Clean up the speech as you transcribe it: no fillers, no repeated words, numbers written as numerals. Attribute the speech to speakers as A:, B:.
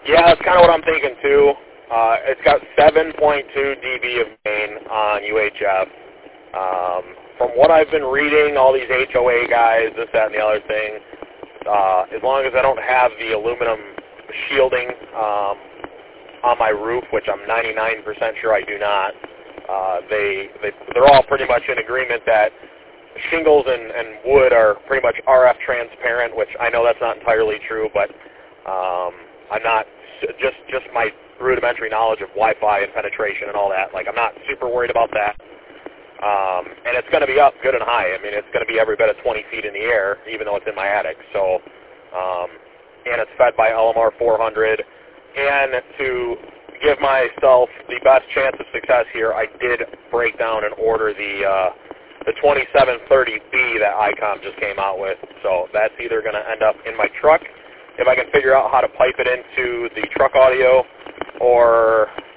A: Yeah, that's kind of what I'm thinking too. It's got 7.2 dB of gain on UHF. From what I've been reading, all these HOA guys, this, that, and the other thing, as long as I don't have the aluminum shielding on my roof, which I'm 99% sure I do not, they're all pretty much in agreement that shingles and wood are pretty much RF transparent, which I know that's not entirely true, but I'm not, just my rudimentary knowledge of Wi-Fi and penetration and all that, like I'm not super worried about that. And it's going to be up good and high. I mean, it's going to be every bit of 20 feet in the air, even though it's in my attic. So, and it's fed by LMR 400. And to give myself the best chance of success here, I did break down and order the 2730B that ICOM just came out with. So that's either going to end up in my truck, if I can figure out how to pipe it into the truck audio, or